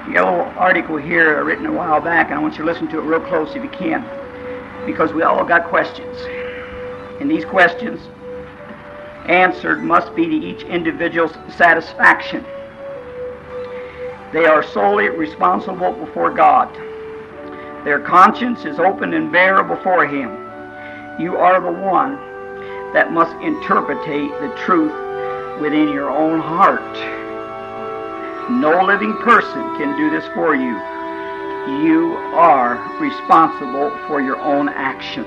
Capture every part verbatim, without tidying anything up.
You got a little article here written a while back, and I want you to listen to it real close if you can, because we all got questions. And these questions answered must be to each individual's satisfaction. They are solely responsible before God. Their conscience is open and bare before Him. You are the one that must interpretate the truth within your own heart. No living person can do this for you. You are responsible for your own actions.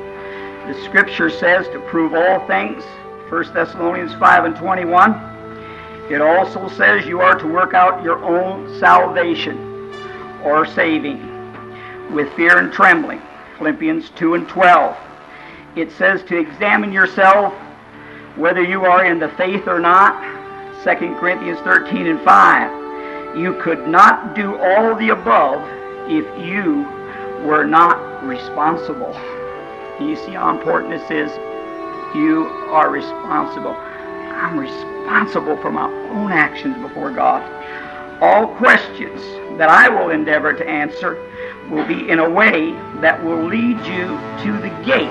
The Scripture says to prove all things, First Thessalonians five and twenty-one. It also says you are to work out your own salvation or saving with fear and trembling, Philippians two and twelve. It says to examine yourself whether you are in the faith or not, Second Corinthians thirteen and five. You could not do all the above if you were not responsible. You see how important this is? You are responsible. I'm responsible for my own actions before God. All questions that I will endeavor to answer will be in a way that will lead you to the gate.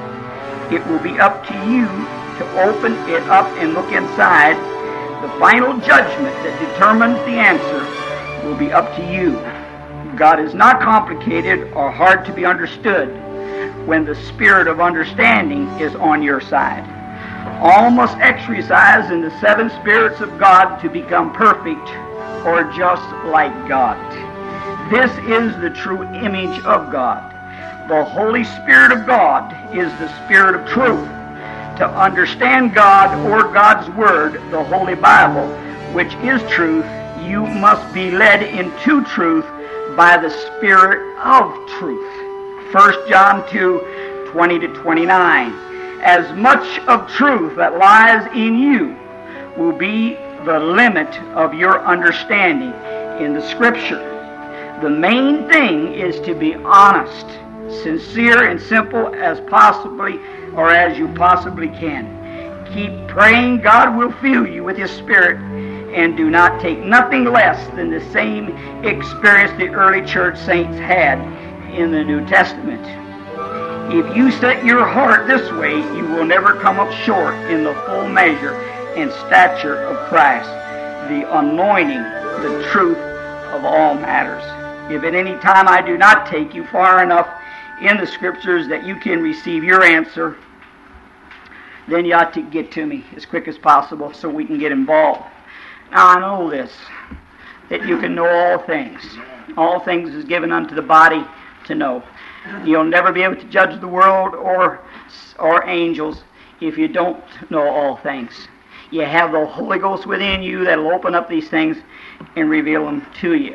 It will be up to you to open it up and look inside. The final judgment that determines the answer will be up to you. God is not complicated or hard to be understood when the spirit of understanding is on your side. All must exercise in the seven spirits of God to become perfect or just like God. This is the true image of God. The Holy Spirit of God is the Spirit of truth. To understand God or God's Word, the Holy Bible, which is truth, you must be led into truth by the Spirit of truth. First John two, twenty to twenty-nine. As much of truth that lies in you will be the limit of your understanding in the Scripture. The main thing is to be honest, sincere and simple as possibly or as you possibly can. Keep praying God will fill you with His Spirit, and do not take nothing less than the same experience the early church saints had in the New Testament. If you set your heart this way, you will never come up short in the full measure and stature of Christ, the anointing, the truth of all matters. If at any time I do not take you far enough in the Scriptures that you can receive your answer, then you ought to get to me as quick as possible so we can get involved. Now I know this, that you can know all things. All things is given unto the body to know. You'll never be able to judge the world or or angels if you don't know all things. You have the Holy Ghost within you that'll open up these things and reveal them to you.